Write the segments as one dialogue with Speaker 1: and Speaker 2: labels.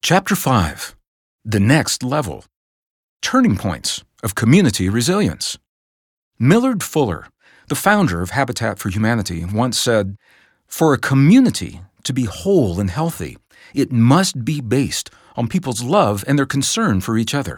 Speaker 1: Chapter 5: The Next Level. Turning Points of Community Resilience. Millard Fuller, the founder of Habitat for Humanity, once said, "For a community to be whole and healthy, it must be based on people's love and their concern for each other."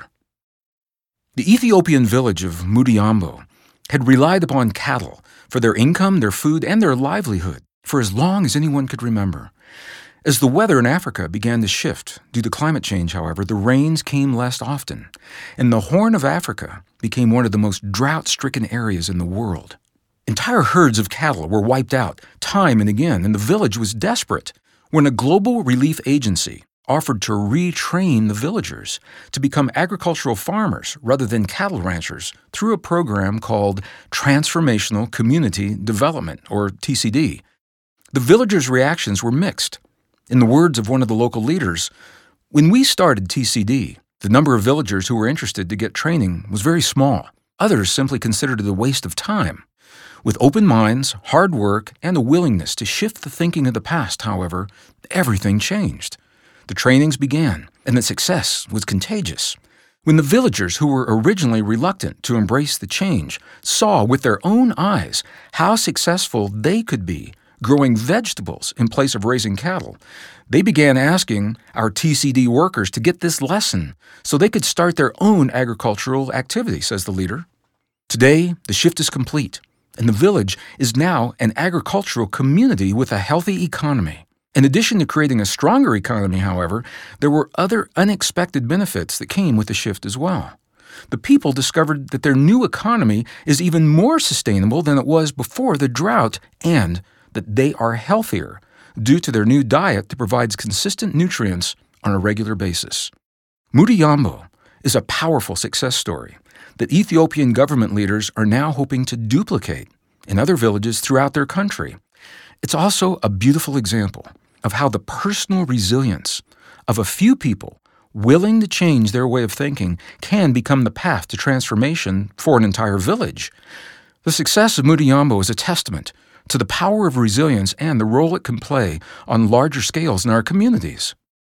Speaker 1: The Ethiopian village of Mudiyambo had relied upon cattle for their income, their food, and their livelihood for as long as anyone could remember. As the weather in Africa began to shift due to climate change, however, the rains came less often, and the Horn of Africa became one of the most drought-stricken areas in the world. Entire herds of cattle were wiped out time and again, and the village was desperate when a global relief agency offered to retrain the villagers to become agricultural farmers rather than cattle ranchers through a program called Transformational Community Development, or TCD. The villagers' reactions were mixed. In the words of one of the local leaders, "When we started TCD, the number of villagers who were interested to get training was very small. Others simply considered it a waste of time." With open minds, hard work, and a willingness to shift the thinking of the past, however, everything changed. The trainings began, and the success was contagious. When the villagers who were originally reluctant to embrace the change saw with their own eyes how successful they could be growing vegetables in place of raising cattle, they began asking our TCD workers to get this lesson so they could start their own agricultural activity, says the leader. Today, the shift is complete, and the village is now an agricultural community with a healthy economy. In addition to creating a stronger economy, however, there were other unexpected benefits that came with the shift as well. The people discovered that their new economy is even more sustainable than it was before the drought, and that they are healthier due to their new diet that provides consistent nutrients on a regular basis. Mudiyambo is a powerful success story that Ethiopian government leaders are now hoping to duplicate in other villages throughout their country. It's also a beautiful example of how the personal resilience of a few people willing to change their way of thinking can become the path to transformation for an entire village. The success of Mudiyambo is a testament to the power of resilience and the role it can play on larger scales in our communities.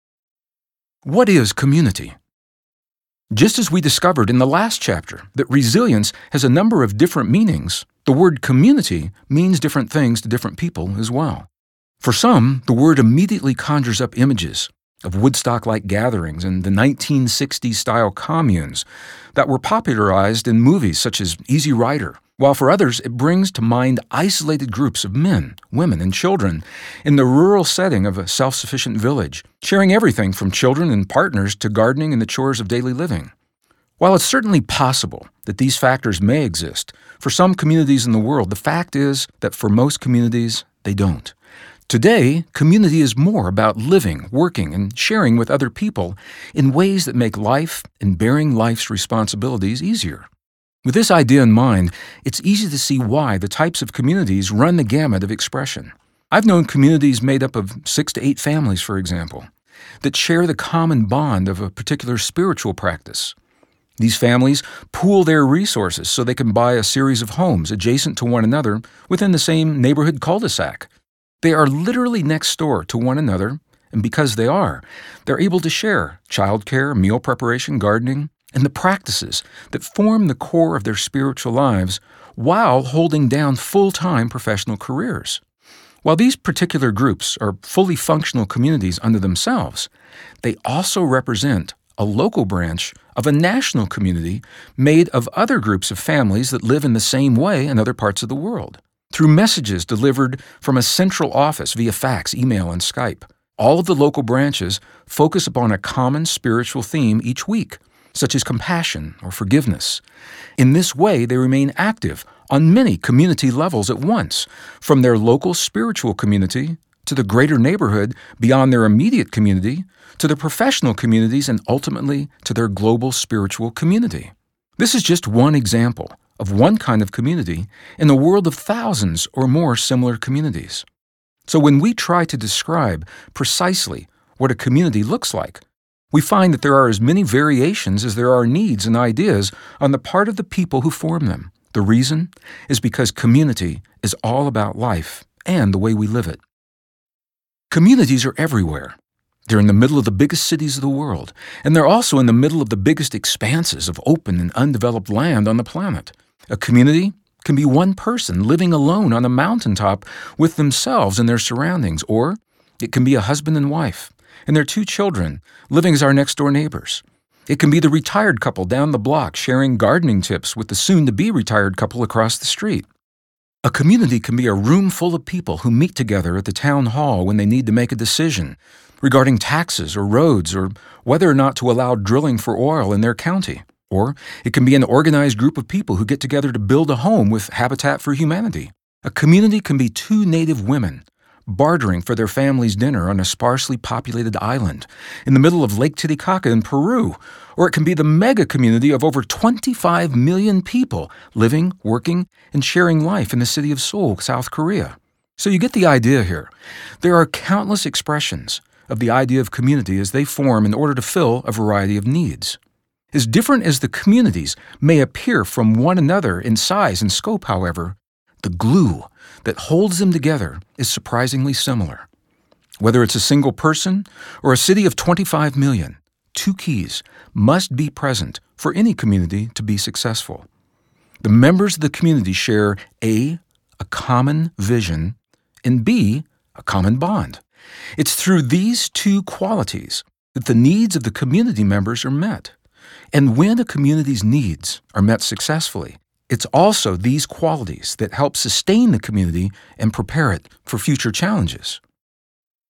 Speaker 1: What is community? Just as we discovered in the last chapter that resilience has a number of different meanings, the word community means different things to different people as well. For some, the word immediately conjures up images of Woodstock-like gatherings and the 1960s-style communes that were popularized in movies such as Easy Rider, while for others it brings to mind isolated groups of men, women, and children in the rural setting of a self-sufficient village, sharing everything from children and partners to gardening and the chores of daily living. While it's certainly possible that these factors may exist for some communities in the world, the fact is that for most communities, they don't. Today, community is more about living, working, and sharing with other people in ways that make life and bearing life's responsibilities easier. With this idea in mind, it's easy to see why the types of communities run the gamut of expression. I've known communities made up of 6 to 8 families, for example, that share the common bond of a particular spiritual practice. These families pool their resources so they can buy a series of homes adjacent to one another within the same neighborhood cul-de-sac. They are literally next door to one another, and because they're able to share childcare, meal preparation, gardening, and the practices that form the core of their spiritual lives while holding down full-time professional careers. While these particular groups are fully functional communities unto themselves, they also represent a local branch of a national community made of other groups of families that live in the same way in other parts of the world. Through messages delivered from a central office via fax, email, and Skype, all of the local branches focus upon a common spiritual theme each week, such as compassion or forgiveness. In this way, they remain active on many community levels at once, from their local spiritual community to the greater neighborhood beyond their immediate community, to the professional communities, and ultimately to their global spiritual community. This is just one example of one kind of community in a world of thousands or more similar communities. So when we try to describe precisely what a community looks like, we find that there are as many variations as there are needs and ideas on the part of the people who form them. The reason is because community is all about life and the way we live it. Communities are everywhere. They're in the middle of the biggest cities of the world, and they're also in the middle of the biggest expanses of open and undeveloped land on the planet. A community can be one person living alone on a mountaintop with themselves and their surroundings, or it can be a husband and wife and their 2 children living as our next-door neighbors. It can be the retired couple down the block sharing gardening tips with the soon-to-be retired couple across the street. A community can be a room full of people who meet together at the town hall when they need to make a decision regarding taxes or roads or whether or not to allow drilling for oil in their county. Or it can be an organized group of people who get together to build a home with Habitat for Humanity. A community can be 2 Native women bartering for their family's dinner on a sparsely populated island in the middle of Lake Titicaca in Peru. Or it can be the mega community of over 25 million people living, working, and sharing life in the city of Seoul, South Korea. So you get the idea here. There are countless expressions of the idea of community as they form in order to fill a variety of needs. As different as the communities may appear from one another in size and scope, however, the glue that holds them together is surprisingly similar. Whether it's a single person or a city of 25 million, 2 keys must be present for any community to be successful. The members of the community share A, a common vision, and B, a common bond. It's through these 2 qualities that the needs of the community members are met. And when a community's needs are met successfully, it's also these qualities that help sustain the community and prepare it for future challenges.